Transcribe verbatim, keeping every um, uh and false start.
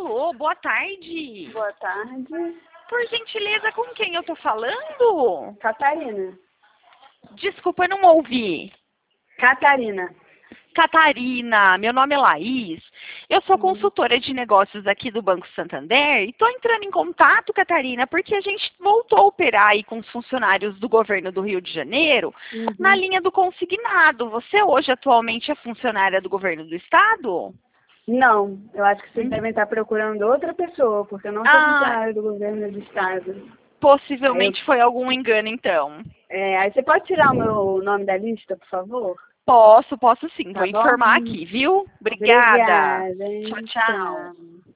Alô, boa tarde. Boa tarde. Por gentileza, com quem eu tô falando? Catarina. Desculpa, eu não ouvi. Catarina. Catarina, meu nome é Laís. Eu sou Uhum. consultora de negócios aqui do Banco Santander e estou entrando em contato, Catarina, porque a gente voltou a operar aí com os funcionários do governo do Rio de Janeiro Uhum. na linha do consignado. Você hoje atualmente é funcionária do governo do estado? Não, eu acho que vocês Hum. devem estar procurando outra pessoa, porque eu não sou Ah, funcionária do governo do estado. possivelmente Aí, eu, foi algum engano, então. é, aí você pode tirar o meu nome da lista, por favor? Posso, posso sim. Vou Tá bom? informar aqui, viu? Obrigada. Obrigada, Tchau, hein? tchau. Tchau.